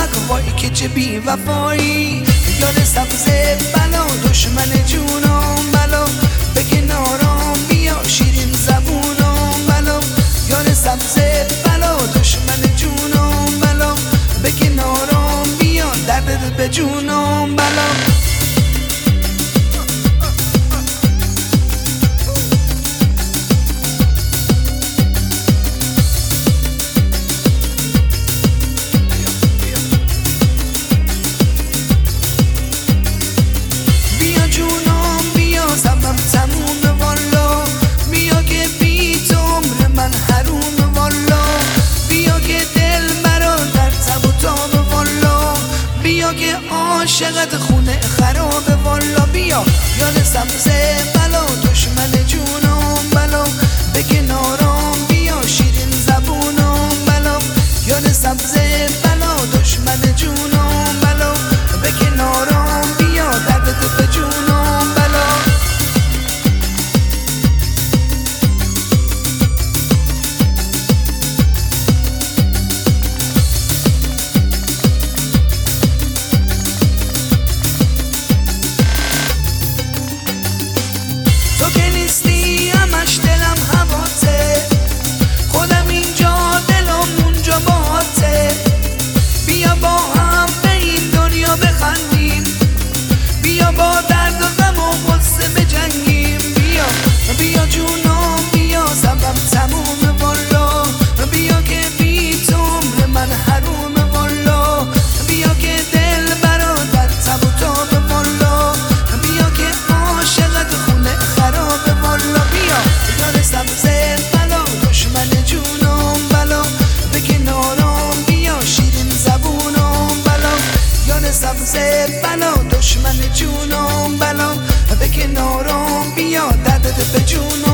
حق وای که چه بی وفایی یاد سبز بلا دشمن جونم بلا به کنارم بیا شیرین زبونم بلا یاد سبز بلا دشمن جونم بلا به کنارم بیا درد به جونم بلا تموم والا بیا که بی تو عمر من حروم والا بیا که دل مرا در تب و تاب والا بیا که عاشقت خونه خراب والا بیا یاد سبز بلا دشمن جونم بلا به کنارم بیا شیرین زبونم بلا یاد سبز بلا دشمن جونم بلا به کنارم بیا درد به جونم بلا تموم والا بیا که بی تو عمر من حروم والا بیا که دل برادر تب و تاب والا بیا که عاشقت خونه خراب والا بیا یاد سبز بلا دشمن جونم بلا به کنارم بیا شیرین زبونم بلا یاد سبز بلا دشمن جونم بلا به کنارم بیا درد به جونم